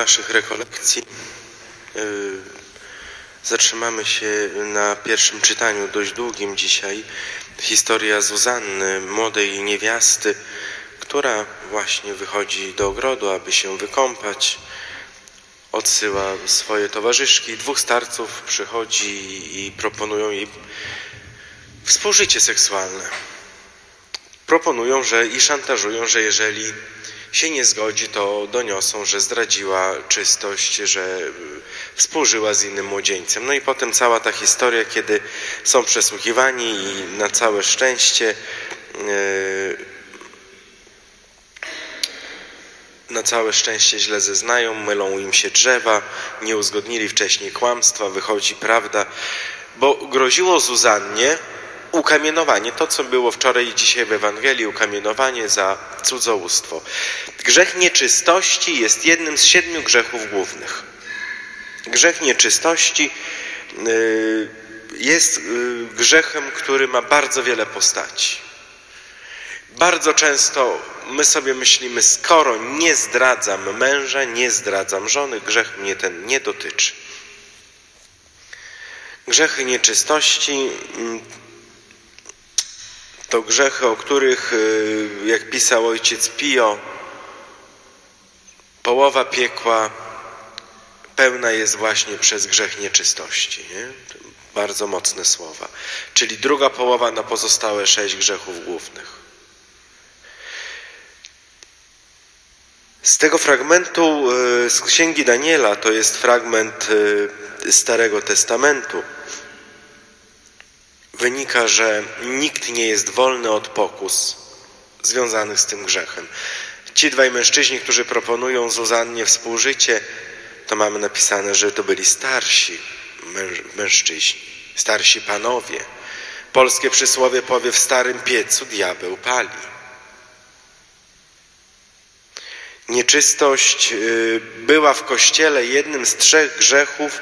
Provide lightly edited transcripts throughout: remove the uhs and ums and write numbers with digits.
naszych rekolekcji zatrzymamy się na pierwszym czytaniu, dość długim dzisiaj. Historia Zuzanny, młodej niewiasty, która właśnie wychodzi do ogrodu, aby się wykąpać. Odsyła swoje towarzyszki. Dwóch starców przychodzi i proponują jej współżycie seksualne. Proponują, i szantażują, że jeżeli się nie zgodzi, to doniosą, że zdradziła czystość, że współżyła z innym młodzieńcem. No i potem cała ta historia, kiedy są przesłuchiwani i na całe szczęście źle zeznają, mylą im się drzewa, nie uzgodnili wcześniej kłamstwa, wychodzi prawda, bo groziło Zuzannie ukamienowanie, to co było wczoraj i dzisiaj w Ewangelii, ukamienowanie za cudzołóstwo. Grzech nieczystości jest jednym z 7 grzechów głównych. Grzech nieczystości jest grzechem, który ma bardzo wiele postaci. Bardzo często my sobie myślimy, skoro nie zdradzam męża, nie zdradzam żony, grzech mnie ten nie dotyczy. Grzechy nieczystości to grzechy, o których, jak pisał ojciec Pio, połowa piekła pełna jest właśnie przez grzech nieczystości. Nie? Bardzo mocne słowa. Czyli druga połowa na pozostałe 6 grzechów głównych. Z tego fragmentu z Księgi Daniela, to jest fragment Starego Testamentu, wynika, że nikt nie jest wolny od pokus związanych z tym grzechem. Ci dwaj mężczyźni, którzy proponują Zuzannie współżycie, to mamy napisane, że to byli starsi mężczyźni, starsi panowie. Polskie przysłowie powie: w starym piecu diabeł pali. Nieczystość była w Kościele jednym z 3 grzechów,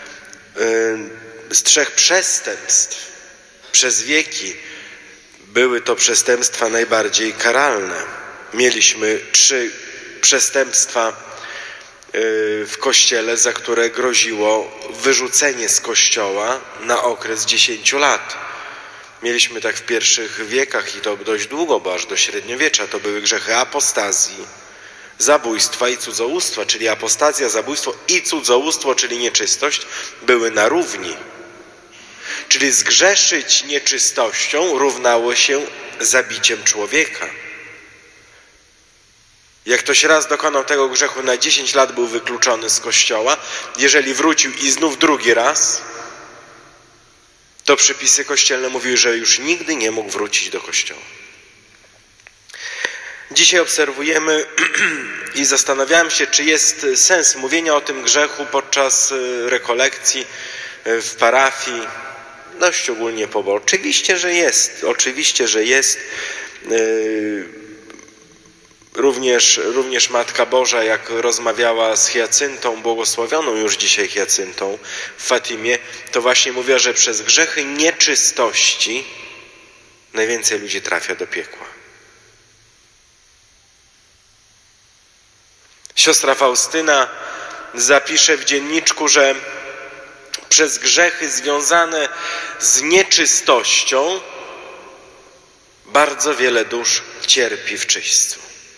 z 3 przestępstw. Przez wieki były to przestępstwa najbardziej karalne. Mieliśmy 3 przestępstwa w Kościele, za które groziło wyrzucenie z Kościoła na okres 10 lat. Mieliśmy tak w pierwszych wiekach i to dość długo, bo aż do średniowiecza to były grzechy apostazji, zabójstwa i cudzołóstwa, czyli apostazja, zabójstwo i cudzołóstwo, czyli nieczystość, były na równi. Czyli zgrzeszyć nieczystością równało się zabiciem człowieka. Jak ktoś raz dokonał tego grzechu, na 10 lat był wykluczony z Kościoła. Jeżeli wrócił i znów drugi raz, to przepisy kościelne mówiły, że już nigdy nie mógł wrócić do Kościoła. Dzisiaj obserwujemy i zastanawiałem się, czy jest sens mówienia o tym grzechu podczas rekolekcji w parafii. No szczególnie Oczywiście, że jest. Również Matka Boża, jak rozmawiała z Hiacyntą, błogosławioną już dzisiaj Hiacyntą w Fatimie, to właśnie mówiła, że przez grzechy nieczystości najwięcej ludzi trafia do piekła. Siostra Faustyna zapisze w dzienniczku, że przez grzechy związane z nieczystością bardzo wiele dusz cierpi w czyśćcu.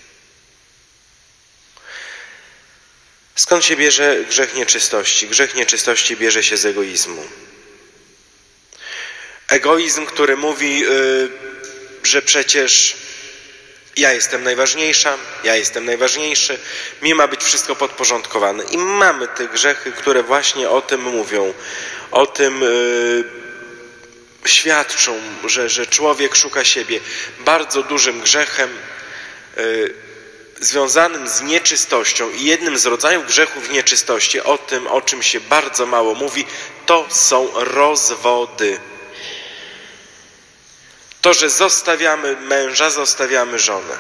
Skąd się bierze grzech nieczystości? Grzech nieczystości bierze się z egoizmu. Egoizm, który mówi, że przecież ja jestem najważniejsza, ja jestem najważniejszy, mi ma być wszystko podporządkowane. I mamy te grzechy, które właśnie o tym mówią, o tym świadczą, że człowiek szuka siebie. Bardzo dużym grzechem związanym z nieczystością i jednym z rodzajów grzechów nieczystości, o tym, o czym się bardzo mało mówi, to są rozwody. To, że zostawiamy męża, zostawiamy żonę.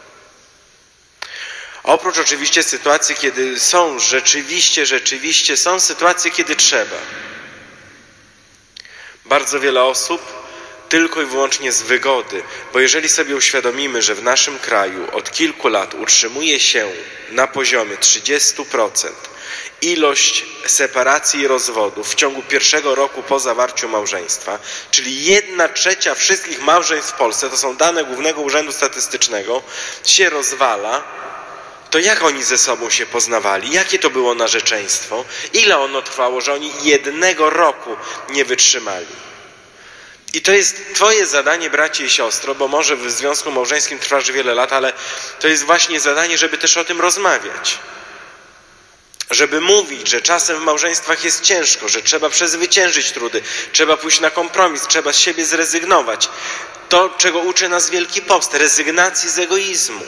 Oprócz oczywiście sytuacji, kiedy są rzeczywiście są sytuacje, kiedy trzeba. Bardzo wiele osób tylko i wyłącznie z wygody, bo jeżeli sobie uświadomimy, że w naszym kraju od kilku lat utrzymuje się na poziomie 30% ilość separacji i rozwodów w ciągu pierwszego roku po zawarciu małżeństwa, czyli 1/3 wszystkich małżeństw w Polsce, to są dane Głównego Urzędu Statystycznego, się rozwala, to jak oni ze sobą się poznawali? Jakie to było narzeczeństwo? Ile ono trwało, że oni 1 roku nie wytrzymali? I to jest twoje zadanie, bracie i siostro, bo może w związku małżeńskim trwasz wiele lat, ale to jest właśnie zadanie, żeby też o tym rozmawiać. Żeby mówić, że czasem w małżeństwach jest ciężko, że trzeba przezwyciężyć trudy, trzeba pójść na kompromis, trzeba z siebie zrezygnować. To, czego uczy nas Wielki Post, rezygnacji z egoizmu.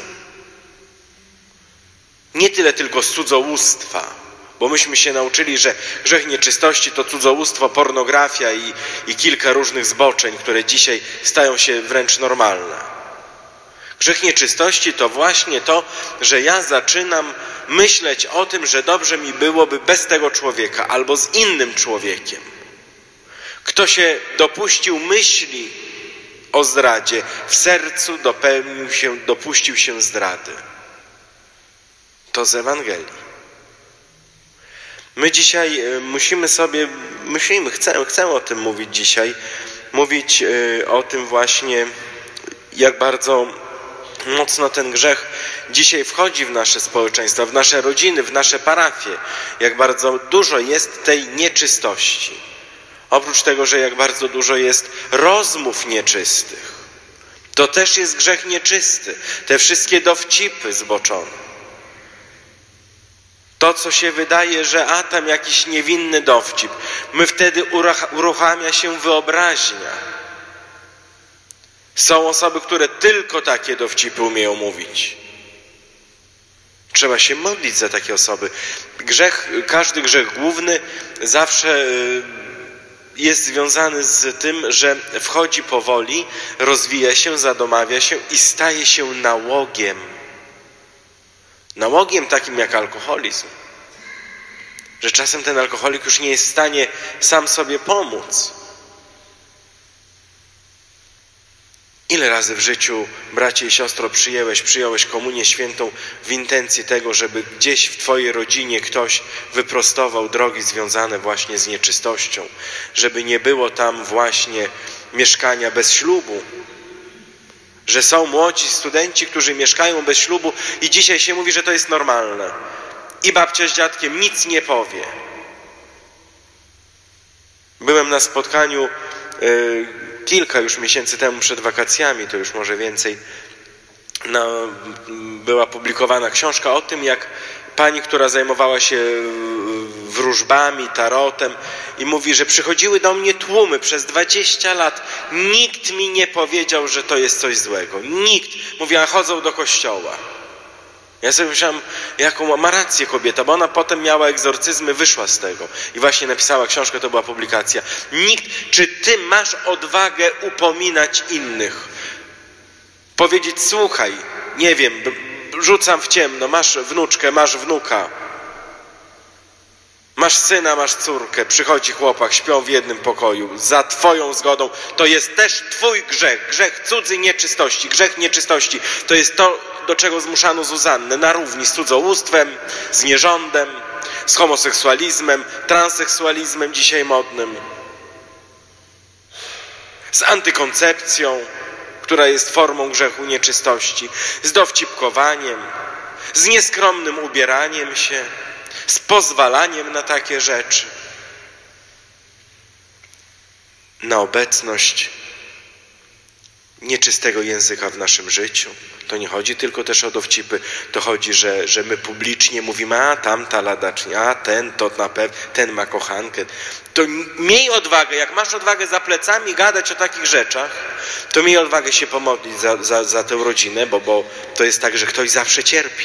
Nie tyle tylko z cudzołóstwa, bo myśmy się nauczyli, że grzech nieczystości to cudzołóstwo, pornografia i kilka różnych zboczeń, które dzisiaj stają się wręcz normalne. Grzech nieczystości to właśnie to, że ja zaczynam myśleć o tym, że dobrze mi byłoby bez tego człowieka albo z innym człowiekiem. Kto się dopuścił myśli o zdradzie, w sercu dopuścił się zdrady. To z Ewangelii. My dzisiaj chcemy o tym mówić dzisiaj, mówić o tym właśnie, jak bardzo mocno ten grzech dzisiaj wchodzi w nasze społeczeństwa, w nasze rodziny, w nasze parafie, jak bardzo dużo jest tej nieczystości. Oprócz tego, że jak bardzo dużo jest rozmów nieczystych, to też jest grzech nieczysty. Te wszystkie dowcipy zboczone. To, co się wydaje, że tam jakiś niewinny dowcip, wtedy uruchamia się wyobraźnia. Są osoby, które tylko takie dowcipy umieją mówić. Trzeba się modlić za takie osoby. Każdy grzech główny zawsze jest związany z tym, że wchodzi powoli, rozwija się, zadomawia się i staje się nałogiem. Nałogiem takim jak alkoholizm. Że czasem ten alkoholik już nie jest w stanie sam sobie pomóc. Ile razy w życiu, bracie i siostro, przyjąłeś komunię świętą w intencji tego, żeby gdzieś w twojej rodzinie ktoś wyprostował drogi związane właśnie z nieczystością, żeby nie było tam właśnie mieszkania bez ślubu, że są młodzi studenci, którzy mieszkają bez ślubu i dzisiaj się mówi, że to jest normalne. I babcia z dziadkiem nic nie powie. Byłem na spotkaniu kilka już miesięcy temu przed wakacjami, to już może więcej, była publikowana książka o tym, jak pani, która zajmowała się wróżbami, tarotem i mówi, że przychodziły do mnie tłumy przez 20 lat. Nikt mi nie powiedział, że to jest coś złego. Nikt. Mówiła, chodzą do kościoła. Ja sobie myślałem, jaką ma rację kobieta, bo ona potem miała egzorcyzmy, wyszła z tego. I właśnie napisała książkę, to była publikacja. Czy ty masz odwagę upominać innych? Powiedzieć, słuchaj, nie wiem, rzucam w ciemno, masz wnuczkę, masz wnuka. Masz syna, masz córkę, przychodzi chłopak, śpią w jednym pokoju, za twoją zgodą. To jest też twój grzech, grzech cudzy nieczystości. Grzech nieczystości to jest to, do czego zmuszano Zuzannę, na równi z cudzołóstwem, z nierządem, z homoseksualizmem, transseksualizmem dzisiaj modnym, z antykoncepcją, która jest formą grzechu nieczystości, z dowcipkowaniem, z nieskromnym ubieraniem się, z pozwalaniem na takie rzeczy, na obecność nieczystego języka w naszym życiu. To nie chodzi tylko też o dowcipy, to chodzi, że my publicznie mówimy, a tamta ladacznia, a ten to na pewno, ten ma kochankę. To miej odwagę, jak masz odwagę za plecami gadać o takich rzeczach, to miej odwagę się pomodlić za tę rodzinę, bo to jest tak, że ktoś zawsze cierpi.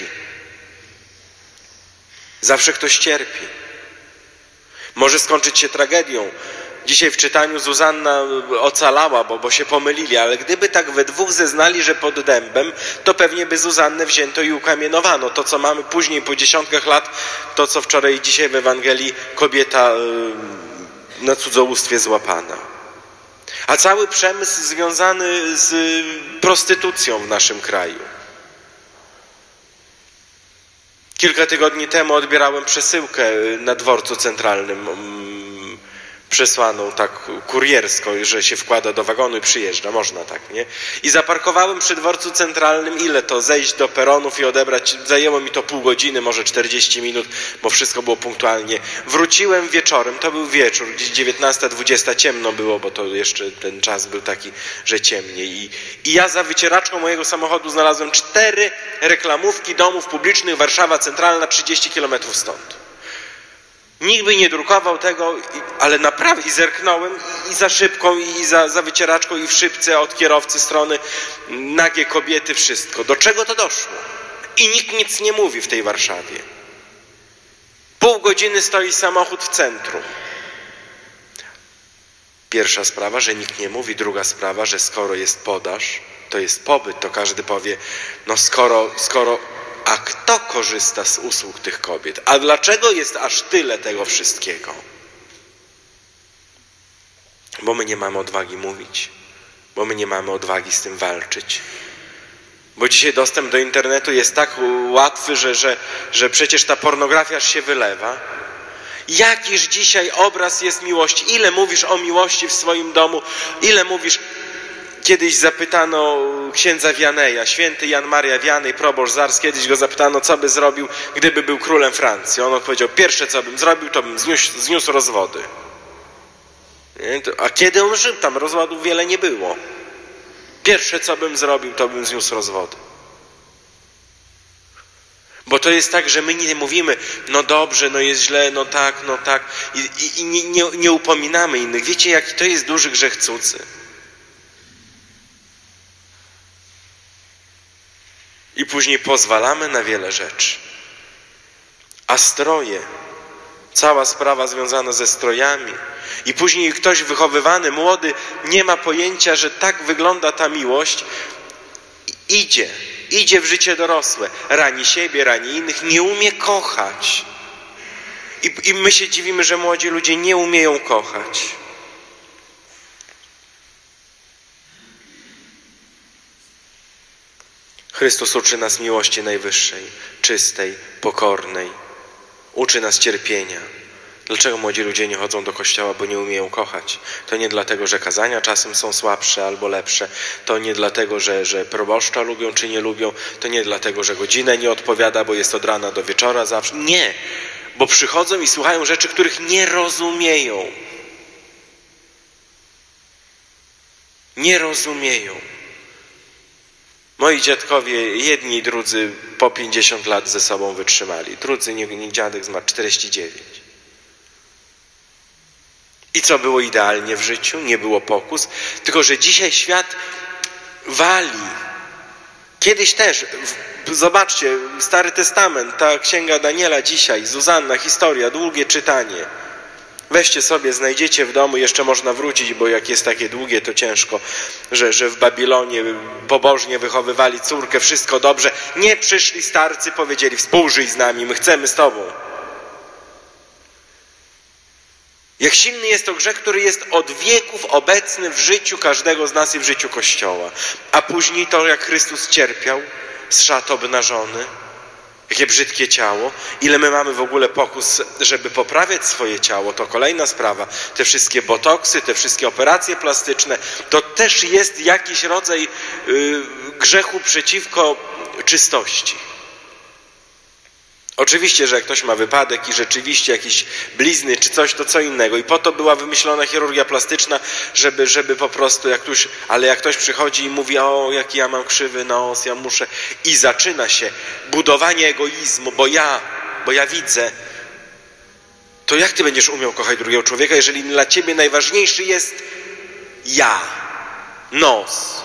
Zawsze ktoś cierpi. Może skończyć się tragedią. Dzisiaj w czytaniu Zuzanna ocalała, bo się pomylili, ale gdyby tak we dwóch zeznali, że pod dębem, to pewnie by Zuzannę wzięto i ukamienowano. To, co mamy później po dziesiątkach lat, to, co wczoraj i dzisiaj w Ewangelii, kobieta na cudzołóstwie złapana. A cały przemysł związany z prostytucją w naszym kraju. Kilka tygodni temu odbierałem przesyłkę na dworcu centralnym, przesłaną tak kuriersko, że się wkłada do wagonu i przyjeżdża, można tak, nie? I zaparkowałem przy dworcu centralnym, ile to zejść do peronów i odebrać, zajęło mi to pół godziny, może 40 minut, bo wszystko było punktualnie. Wróciłem wieczorem, to był wieczór, gdzieś 19:20, ciemno było, bo to jeszcze ten czas był taki, że ciemniej. I ja za wycieraczką mojego samochodu znalazłem 4 reklamówki domów publicznych, Warszawa Centralna, 30 kilometrów stąd. Nikt by nie drukował tego, ale naprawdę i zerknąłem i za szybką, i za wycieraczką, i w szybce od kierowcy strony, nagie kobiety, wszystko. Do czego to doszło? I nikt nic nie mówi w tej Warszawie. Pół godziny stoi samochód w centrum. Pierwsza sprawa, że nikt nie mówi. Druga sprawa, że skoro jest podaż, to jest popyt, to każdy powie, no skoro a kto korzysta z usług tych kobiet? A dlaczego jest aż tyle tego wszystkiego? Bo my nie mamy odwagi mówić. Bo my nie mamy odwagi z tym walczyć. Bo dzisiaj dostęp do internetu jest tak łatwy, że przecież ta pornografia się wylewa. Jakiż dzisiaj obraz jest miłości? Ile mówisz o miłości w swoim domu? Ile mówisz... Kiedyś zapytano księdza Wianeja, święty Jan Maria Wianej, proboszcz z Ars, kiedyś go zapytano, co by zrobił, gdyby był królem Francji. On odpowiedział, pierwsze co bym zrobił, to bym zniósł rozwody. A kiedy on żył, tam rozwodów wiele nie było. Pierwsze co bym zrobił, to bym zniósł rozwody. Bo to jest tak, że my nie mówimy, no dobrze, no jest źle, no tak, i nie upominamy innych. Wiecie, jaki to jest duży grzech cudzy? I później pozwalamy na wiele rzeczy. A stroje, cała sprawa związana ze strojami. I później ktoś wychowywany, młody, nie ma pojęcia, że tak wygląda ta miłość. Idzie w życie dorosłe. Rani siebie, rani innych, nie umie kochać. I my się dziwimy, że młodzi ludzie nie umieją kochać. Chrystus uczy nas miłości najwyższej, czystej, pokornej. Uczy nas cierpienia. Dlaczego młodzi ludzie nie chodzą do kościoła, bo nie umieją kochać? To nie dlatego, że kazania czasem są słabsze albo lepsze. To nie dlatego, że proboszcza lubią czy nie lubią. To nie dlatego, że godzina nie odpowiada, bo jest od rana do wieczora zawsze. Nie, bo przychodzą i słuchają rzeczy, których nie rozumieją. Nie rozumieją. Moi dziadkowie, jedni i drudzy, po 50 lat ze sobą wytrzymali. Drudzy, nie dziadek zmarł 49. I co było idealnie w życiu? Nie było pokus. Tylko że dzisiaj świat wali. Kiedyś też, zobaczcie, Stary Testament, ta księga Daniela dzisiaj, Zuzanna, historia, długie czytanie. Weźcie sobie, znajdziecie w domu, jeszcze można wrócić, bo jak jest takie długie, to ciężko, że w Babilonie pobożnie wychowywali córkę, wszystko dobrze. Nie przyszli starcy, powiedzieli, współżyj z nami, my chcemy z tobą. Jak silny jest to grzech, który jest od wieków obecny w życiu każdego z nas i w życiu Kościoła. A później to, jak Chrystus cierpiał, z szat obnażony, jakie brzydkie ciało. Ile my mamy w ogóle pokus, żeby poprawiać swoje ciało, to kolejna sprawa. Te wszystkie botoksy, te wszystkie operacje plastyczne, to też jest jakiś rodzaj grzechu przeciwko czystości. Oczywiście, że jak ktoś ma wypadek i rzeczywiście jakieś blizny czy coś, to co innego. I po to była wymyślona chirurgia plastyczna, żeby po prostu jak ktoś przychodzi i mówi, o jaki ja mam krzywy nos, ja muszę. I zaczyna się budowanie egoizmu, bo ja widzę. To jak ty będziesz umiał kochać drugiego człowieka, jeżeli dla ciebie najważniejszy jest ja, nos,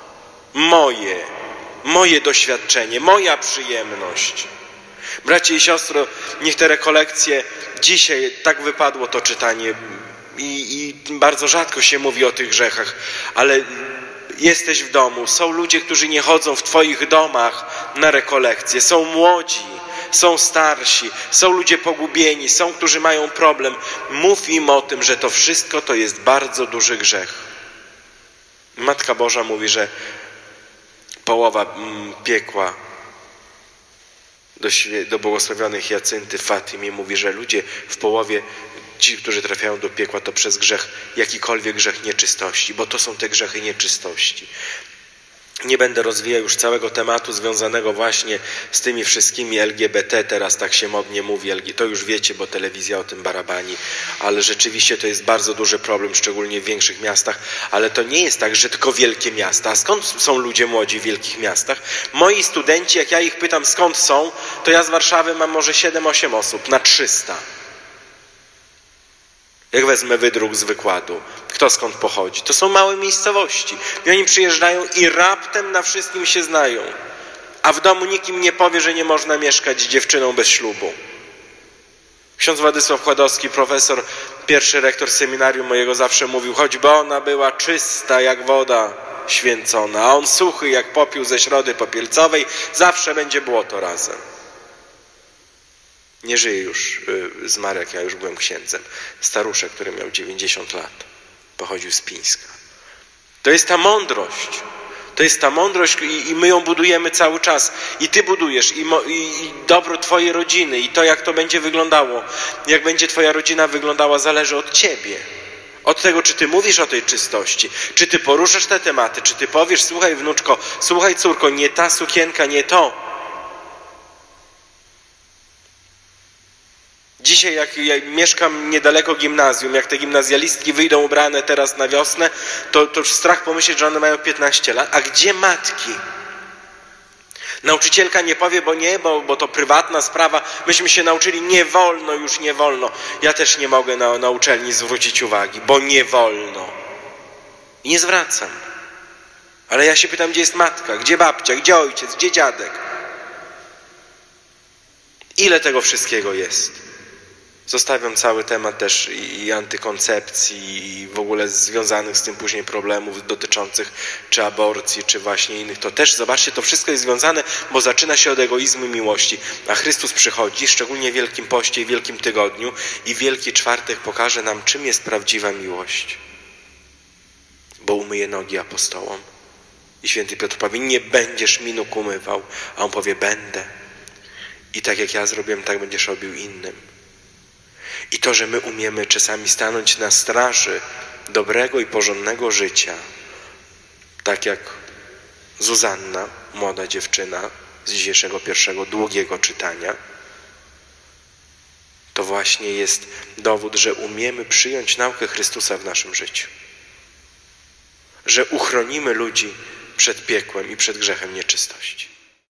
moje doświadczenie, moja przyjemność. Bracie i siostro, niech te rekolekcje, dzisiaj tak wypadło to czytanie i bardzo rzadko się mówi o tych grzechach, ale jesteś w domu, są ludzie, którzy nie chodzą w twoich domach na rekolekcje, są młodzi, są starsi, są ludzie pogubieni, są, którzy mają problem. Mów im o tym, że to wszystko to jest bardzo duży grzech. Matka Boża mówi, że połowa piekła do błogosławionej Hiacynty w Fatimie mówi, że ludzie w połowie, ci, którzy trafiają do piekła, to przez grzech, jakikolwiek grzech nieczystości, bo to są te grzechy nieczystości. Nie będę rozwijał już całego tematu związanego właśnie z tymi wszystkimi LGBT, teraz tak się modnie mówi, to już wiecie, bo telewizja o tym barabani, ale rzeczywiście to jest bardzo duży problem, szczególnie w większych miastach, ale to nie jest tak, że tylko wielkie miasta. A skąd są ludzie młodzi w wielkich miastach? Moi studenci, jak ja ich pytam skąd są, to ja z Warszawy mam może 7-8 osób na 300. Jak wezmę wydruk z wykładu, kto skąd pochodzi? To są małe miejscowości. I oni przyjeżdżają i raptem na wszystkim się znają. A w domu nikt im nie powie, że nie można mieszkać z dziewczyną bez ślubu. Ksiądz Władysław Chładowski, profesor, pierwszy rektor seminarium mojego, zawsze mówił, choćby ona była czysta jak woda święcona, a on suchy jak popiół ze środy popielcowej, zawsze będzie błoto razem. Nie żyje już, zmarł jak ja już byłem księdzem. Staruszek, który miał 90 lat. Pochodził z Pińska. To jest ta mądrość. To jest ta mądrość i my ją budujemy cały czas. I ty budujesz i dobro twojej rodziny i to, jak to będzie wyglądało. Jak będzie twoja rodzina wyglądała, zależy od ciebie. Od tego, czy ty mówisz o tej czystości, czy ty poruszasz te tematy, czy ty powiesz, słuchaj wnuczko, słuchaj córko, nie ta sukienka, nie to. Dzisiaj jak ja mieszkam niedaleko gimnazjum, jak te gimnazjalistki wyjdą ubrane teraz na wiosnę, to już strach pomyśleć, że one mają 15 lat. A gdzie matki? Nauczycielka nie powie, bo to prywatna sprawa. Myśmy się nauczyli, nie wolno, już nie wolno. Ja też nie mogę na uczelni zwrócić uwagi, bo nie wolno. I nie zwracam. Ale ja się pytam, gdzie jest matka, gdzie babcia, gdzie ojciec, gdzie dziadek? Ile tego wszystkiego jest? Zostawiam cały temat też i antykoncepcji i w ogóle związanych z tym później problemów dotyczących czy aborcji, czy właśnie innych. To też, zobaczcie, to wszystko jest związane, bo zaczyna się od egoizmu i miłości. A Chrystus przychodzi, szczególnie w Wielkim Poście i Wielkim Tygodniu i Wielki Czwartek pokaże nam, czym jest prawdziwa miłość. Bo umyje nogi apostołom. I święty Piotr powie, nie będziesz mi nóg umywał. A on powie, będę. I tak jak ja zrobiłem, tak będziesz robił innym. I to, że my umiemy czasami stanąć na straży dobrego i porządnego życia, tak jak Zuzanna, młoda dziewczyna z dzisiejszego pierwszego długiego czytania, to właśnie jest dowód, że umiemy przyjąć naukę Chrystusa w naszym życiu. Że uchronimy ludzi przed piekłem i przed grzechem nieczystości.